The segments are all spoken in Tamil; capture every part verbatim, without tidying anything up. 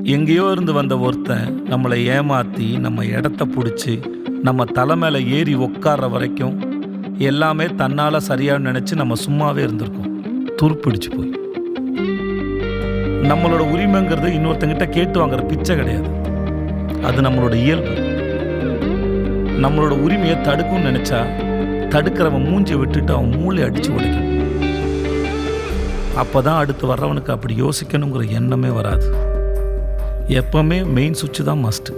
எங்கேயோ இருந்து வந்த ஒருத்தன் நம்மளை ஏமாற்றி நம்ம இடத்த பிடிச்சி நம்ம தலை மேலே ஏறி உட்கார்ற வரைக்கும் எல்லாமே தன்னால் சரியாக நினச்சி நம்ம சும்மாவே இருந்திருக்கோம். துருப்பிடிச்சு போய் நம்மளோட உரிமைங்கிறது இன்னொருத்தங்கிட்ட கேட்டு வாங்குற பிச்சை கிடையாது. அது நம்மளோட இயல்பு. நம்மளோட உரிமையை தடுக்கும்னு நினச்சா தடுக்கிறவன் மூஞ்சி விட்டுட்டு அவன் மூளை அடித்து உடைக்கணும். அப்போ தான் அடுத்து வர்றவனுக்கு அப்படி யோசிக்கணுங்கிற எண்ணமே வராது. எப்பவுமே மெயின் சுவிட்சு தான் மஸ்ட்.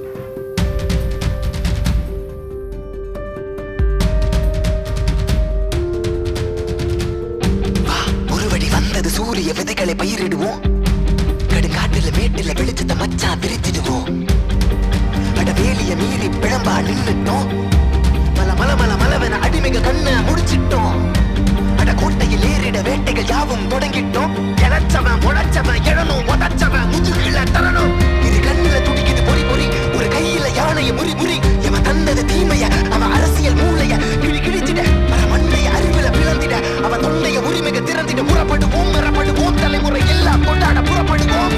ஒருவடி வந்தது சூரிய விதைகளை பயிரிடுவோம். கடுங்காட்டுல மேட்டுல வெளிச்சத்தை மச்சா விரிச்சிடுவோம். அட வேலிய மீறி பிழம்பா நின்னுட்டோம். மல மல மல மலவென அடிமைக கண்ண முடிச்சிட்டோம். அட கோட்டையில் ஏறிட வேட்டைகள் யாவும் தொடங்கிட்டோம். இழைச்சவன் முளைச்சவன் எழணும் உதச்சவன் முதுகில தரணும். இரு கண்ணுல துடிக்குது பொறி பொறி, ஒரு கையில யானைய முறி முறி. இவன் தந்தது தீமைய, அவன் அரசியல் மூளைய கிளி கிழிச்சிட, வர மண்டைய அறிவுல பிளந்திட, அவன் தொண்டைய உரிமைக திறந்திட. புறப்படுவோம் மரப்படுவோம், தலைமுறை எல்லாம் கொண்டாட புறப்படுவோம்.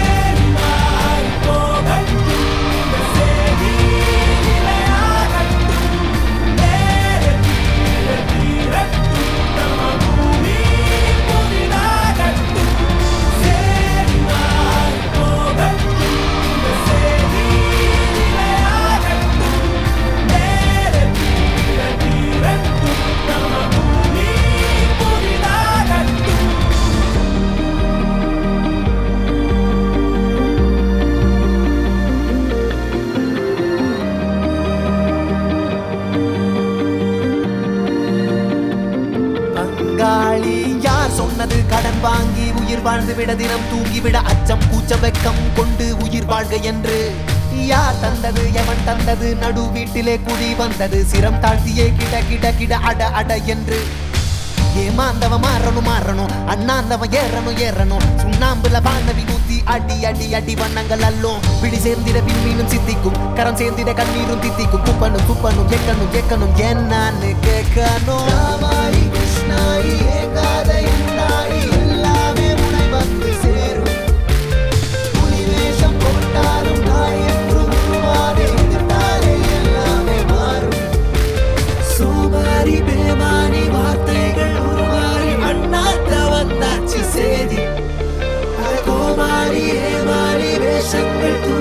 சொன்னது கடன் வாங்கி உயிர் வாழ்ந்து விட, தினம் தூங்கிவிட, அச்சம் கூச்சம் வெக்கம் கொண்டு உயிர் வாழ்க என்று யார் தந்தது? எவன் தந்தது? நடு வீட்டிலே குடி வந்தது, சிரம் தாழ்த்தியே கிட கிட கிட அட அட என்று. ஏமாந்தவன் மாறணும் மாறணும், அண்ணாந்தவன் ஏறணும் ஏறணும். சுண்ணாம்புல வானவி ஊத்தி அடி அடி அடி வண்ணங்கள் அல்லும். பிடி சேர்ந்திட விண்மீனும் சித்திக்கும், கரம் சேர்ந்திட கண்ணீரும் தித்திக்கும். குப்பனும் குப்பனும் எக்கணும் எக்கணும் என்னன்னு கேட்கணும். ராமாயி கிருஷ்ணாயி ஏகாதை எல்லாமே முனை வந்து சேரும். புலி வேஷம் போட்டாலும் நாய் என்றும் உருவாதே, எதிர்த்தாலே எல்லாமே மாறும். சோமாரி பேமானி வார்த்தைகள் உருமாறி அண்ணாத்த வந்தாச்சு சேதி. கோமாரி ஏமாறி வேஷங்கள்